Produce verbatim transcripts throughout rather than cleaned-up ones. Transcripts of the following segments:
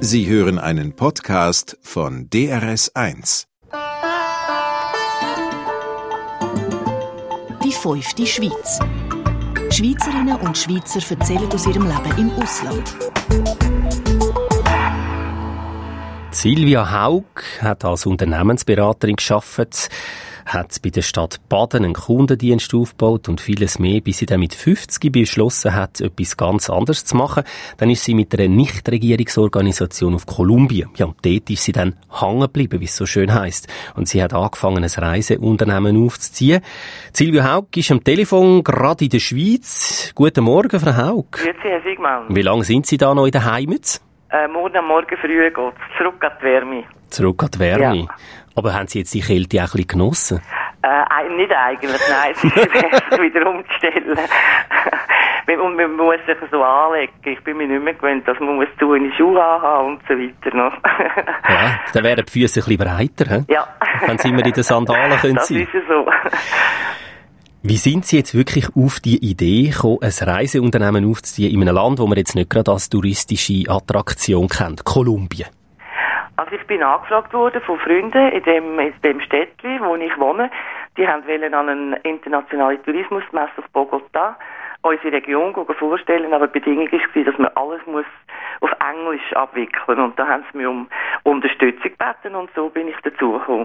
Sie hören einen Podcast von D R S eins. Die fünfte Schweiz. Schweizerinnen und Schweizer erzählen aus ihrem Leben im Ausland. Silvia Haug hat als Unternehmensberaterin gearbeitet, hat bei der Stadt Baden einen Kundendienst aufgebaut und vieles mehr, bis sie dann mit fünfzig beschlossen hat, etwas ganz anderes zu machen. Dann ist sie mit einer Nichtregierungsorganisation auf Kolumbien. Ja, und dort ist sie dann hängen geblieben, wie es so schön heisst. Und sie hat angefangen, ein Reiseunternehmen aufzuziehen. Silvia Haug ist am Telefon, gerade in der Schweiz. Guten Morgen, Frau Haug. Grüezi, Herr Sigmann. Wie lange sind Sie da noch in der Heimat? Äh, morgen am Morgen früh geht es zurück an die Wärme. Zurück an die Wärme? Ja. Aber haben Sie jetzt die Kälte auch ein bisschen genossen? Äh, nicht eigentlich, nein. Es ist besser, wieder umzustellen. Und man muss sich so anlegen. Ich bin mir nicht mehr gewöhnt, dass man muss zu in die Schuhe haben und so weiter noch. Ja, dann wären die Füße ein bisschen breiter, he? Ja. Wenn Sie immer in den Sandalen können das sein. Das ist ja so. Wie sind Sie jetzt wirklich auf die Idee gekommen, ein Reiseunternehmen aufzuziehen in einem Land, wo man jetzt nicht gerade als touristische Attraktion kennt, Kolumbien? Also ich bin angefragt worden von Freunden in dem, in dem Städtchen, wo ich wohne. Die wollten an eine internationale Tourismusmesse auf Bogotá unsere Region vorstellen, aber die Bedingung war, dass man alles muss auf Englisch abwickeln. Und da haben sie mich um Unterstützung gebeten und so bin ich dazugekommen.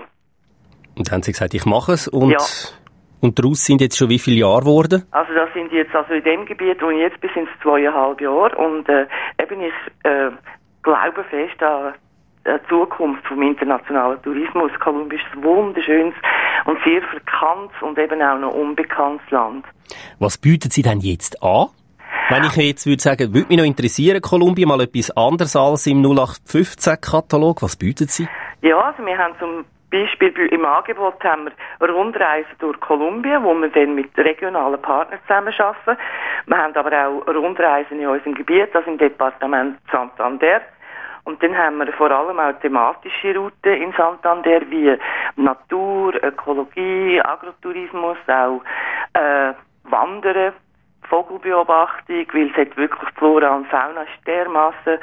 Und dann haben Sie gesagt, ich mache es und... Ja. Und daraus sind jetzt schon wie viele Jahre geworden? Also das sind jetzt, also in dem Gebiet, wo ich jetzt bin, sind es zweieinhalb Jahre und äh, eben ich äh, glaube fest an die Zukunft vom internationalen Tourismus. Kolumbien ist ein wunderschönes und sehr verkanntes und eben auch noch unbekanntes Land. Was bieten Sie denn jetzt an? Wenn ich jetzt würde sagen, würde mich noch interessieren, Kolumbien, mal etwas anderes als im null acht fünfzehn Katalog, was bieten Sie? Ja, also wir haben zum Beispiel im Angebot haben wir Rundreisen durch Kolumbien, wo wir dann mit regionalen Partnern zusammenarbeiten. Wir haben aber auch Rundreisen in unserem Gebiet, also im Departement Santander. Und dann haben wir vor allem auch thematische Routen in Santander wie Natur, Ökologie, Agrotourismus, auch äh, Wandern, Vogelbeobachtung, weil es hat wirklich Flora und Fauna ist dermassen.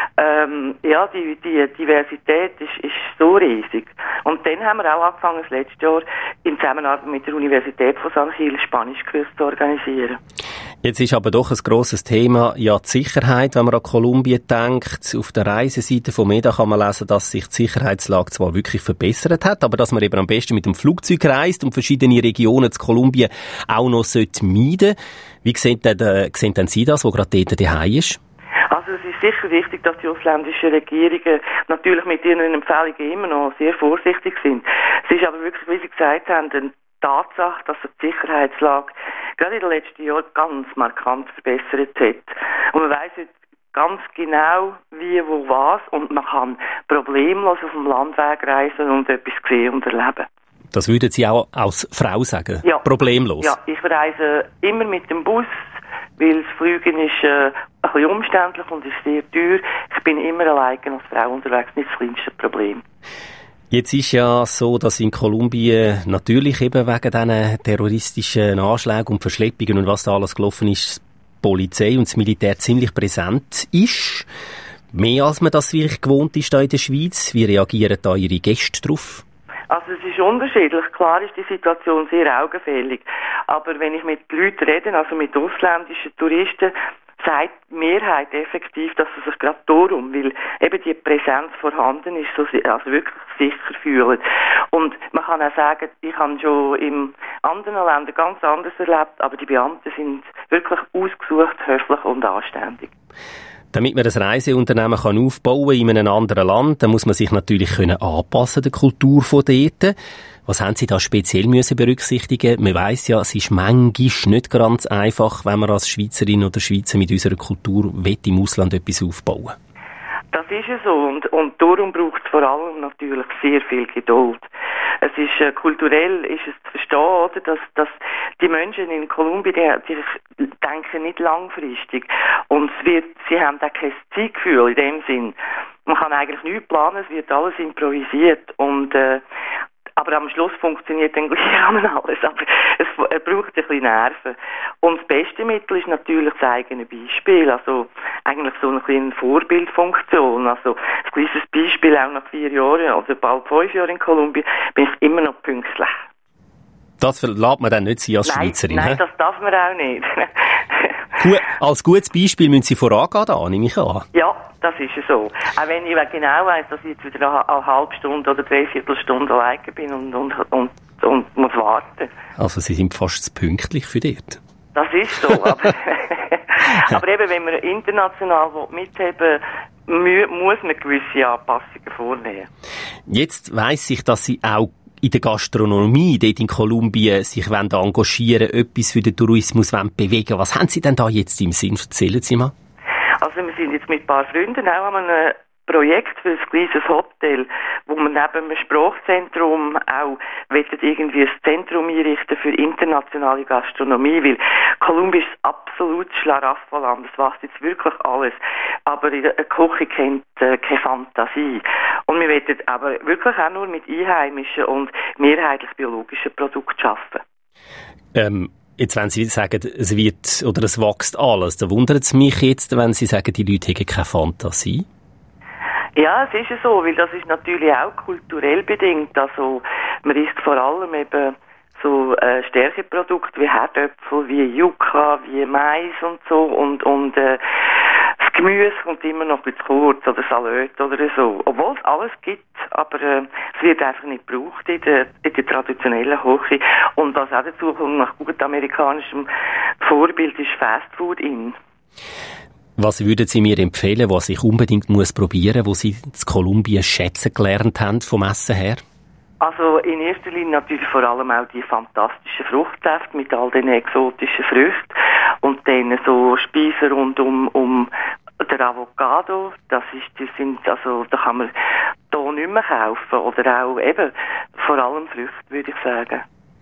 Ähm, ja, die, die Diversität ist, ist so riesig. Und dann haben wir auch angefangen, das letzte Jahr in Zusammenarbeit mit der Universität von San Gil Spanischkurs zu organisieren. Jetzt ist aber doch ein grosses Thema ja die Sicherheit, wenn man an Kolumbien denkt. Auf der Reiseseite von MEDA kann man lesen, dass sich die Sicherheitslage zwar wirklich verbessert hat, aber dass man eben am besten mit dem Flugzeug reist und verschiedene Regionen zu Kolumbien auch noch sollte meiden. Wie sehen denn, äh, sehen denn Sie das, wo gerade dort daheim ist? Also es ist sicher wichtig, dass die ausländischen Regierungen natürlich mit ihren Empfehlungen immer noch sehr vorsichtig sind. Es ist aber wirklich, wie Sie gesagt haben, eine Tatsache, dass sich die Sicherheitslage gerade in den letzten Jahren ganz markant verbessert hat. Und man weiss jetzt ganz genau, wie, wo, was und man kann problemlos auf dem Landweg reisen und etwas sehen und erleben. Das würden Sie auch als Frau sagen? Ja. Problemlos? Ja, ich reise immer mit dem Bus, weil das Fliegen ist äh, ein bisschen umständlich und ist sehr teuer. Ich bin immer alleine als Frau unterwegs, nicht das kleinste Problem. Jetzt ist ja so, dass in Kolumbien natürlich eben wegen diesen terroristischen Anschlägen und Verschleppungen und was da alles gelaufen ist, die Polizei und das Militär ziemlich präsent ist. Mehr als man das wirklich gewohnt ist da in der Schweiz. Wie reagieren da Ihre Gäste drauf? Also es ist unterschiedlich. Klar ist die Situation sehr augenfällig. Aber wenn ich mit Leuten rede, also mit ausländischen Touristen, sagt die Mehrheit effektiv, dass sie sich gerade darum, weil eben die Präsenz vorhanden ist, so, also wirklich sicher fühlen. Und man kann auch sagen, ich habe schon in anderen Ländern ganz anders erlebt, aber die Beamten sind wirklich ausgesucht, höflich und anständig. Damit man das Reiseunternehmen kann aufbauen in einem anderen Land, dann muss man sich natürlich können anpassen der Kultur von dort. Was haben Sie da speziell müssen berücksichtigen? Man weiss ja, es ist manchmal nicht ganz einfach, wenn man als Schweizerin oder Schweizer mit unserer Kultur will, im Ausland etwas aufbauen. Das ist ja so und, und darum braucht es vor allem natürlich sehr viel Geduld. Es ist äh, kulturell ist es zu verstehen, oder, dass, dass die Menschen in Kolumbien, die, die denken nicht langfristig und es wird, sie haben auch kein Zeitgefühl in dem Sinn. Man kann eigentlich nichts planen, es wird alles improvisiert und äh, aber am Schluss funktioniert dann gleich alles. Aber es, es braucht ein bisschen Nerven. Und das beste Mittel ist natürlich das eigene Beispiel. Also eigentlich so eine kleine Vorbildfunktion. Also, ein kleines Beispiel, auch nach vier Jahren, oder bald fünf Jahren in Kolumbien, bin ich immer noch pünktlich. Das lässt man dann nicht sein als nein, Schweizerin? Nein, he? das darf man auch nicht. Gut, als gutes Beispiel müssen Sie vorangehen, da nehme ich an. Ja, das ist so. Auch wenn ich genau weiss, dass ich jetzt wieder eine halbe Stunde oder dreiviertel Stunde alleine bin und, und, und, und muss warten. Also Sie sind fast zu pünktlich für dort. Das ist so, aber, aber eben, wenn man international mitheben will, muss man gewisse Anpassungen vornehmen. Jetzt weiss ich, dass Sie auch in der Gastronomie dort in Kolumbien sich wollen engagieren, etwas für den Tourismus wollen bewegen. Was haben Sie denn da jetzt im Sinn? Erzählen Sie mal. Also wir sind jetzt mit ein paar Freunden auch an einem Projekt für ein kleines Hotel, wo man neben einem Sprachzentrum auch irgendwie ein Zentrum einrichten für internationale Gastronomie, weil Kolumbien ist ein absolutes Schlaraffenland, das wächst jetzt wirklich alles, aber in der Küche kennt äh, keine Fantasie. Und wir wollen aber wirklich auch nur mit einheimischen und mehrheitlich biologischen Produkten arbeiten. Ähm, jetzt, wenn Sie sagen, es wird oder es wächst alles, dann wundert es mich jetzt, wenn Sie sagen, die Leute haben keine Fantasie. Ja, es ist ja so, weil das ist natürlich auch kulturell bedingt. Also man isst vor allem eben so äh, Stärkeprodukte wie Herdöpfel, wie Yucca, wie Mais und so und und äh, das Gemüse kommt immer noch ein bisschen kurz oder Salat oder so. Obwohl es alles gibt, aber äh, es wird einfach nicht gebraucht in der, in der traditionellen Küche. Und was auch dazu kommt, nach gut amerikanischem Vorbild ist Fast Food in. Was würden Sie mir empfehlen, was ich unbedingt muss probieren, wo Sie in Kolumbien schätzen gelernt haben vom Essen her? Also in erster Linie natürlich vor allem auch die fantastischen Fruchtsäfte mit all den exotischen Früchten und dann so Speisen rund um, um der Avocado. Das ist, die sind, also da kann man hier nicht mehr kaufen oder auch eben vor allem Früchte, würde ich sagen.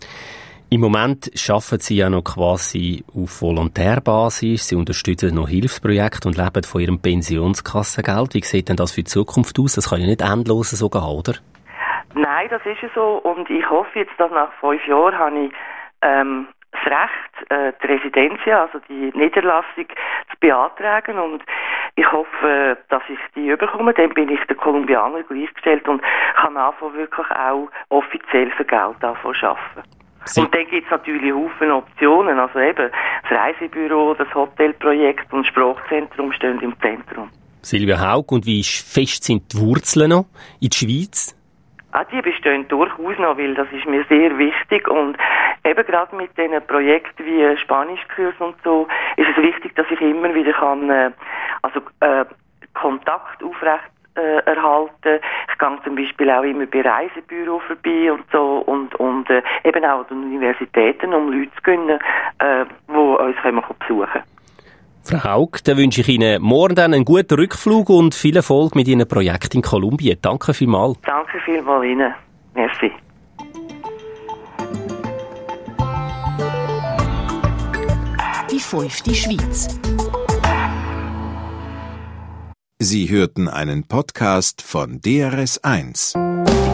Im Moment arbeiten Sie ja noch quasi auf Volontärbasis. Sie unterstützen noch Hilfsprojekte und leben von Ihrem Pensionskassengeld. Wie sieht denn das für die Zukunft aus? Das kann ja nicht endlos so gehen, oder? Nein, das ist ja so. Und ich hoffe jetzt, dass nach fünf Jahren habe ich ähm, das Recht, äh, die Residencia, also die Niederlassung, zu beantragen. Und ich hoffe, dass ich die überkomme. Dann bin ich der Kolumbianer gleichgestellt und kann anfangen, wirklich auch offiziell für Geld anfangen zu arbeiten. Sie und dann gibt es natürlich Haufen Optionen, also eben das Reisebüro, das Hotelprojekt und das Sprachzentrum stehen im Zentrum. Silvia Haug, und wie fest sind die Wurzeln noch in der Schweiz? Ah, die bestehen durchaus noch, weil das ist mir sehr wichtig und eben gerade mit diesen Projekten wie Spanischkurs und so ist es wichtig, dass ich immer wieder kann, äh, also äh, Kontakt aufrecht Äh, erhalten. Ich gehe zum Beispiel auch immer bei Reisebüro vorbei und so und, und äh, eben auch an den Universitäten, um Leute zu gewinnen, äh, die uns können besuchen. Frau Haug, dann wünsche ich Ihnen morgen dann einen guten Rückflug und viel Erfolg mit Ihrem Projekt in Kolumbien. Danke vielmals. Danke vielmals Ihnen. Merci. Die fünfte Schweiz. Sie hörten einen Podcast von D R S eins.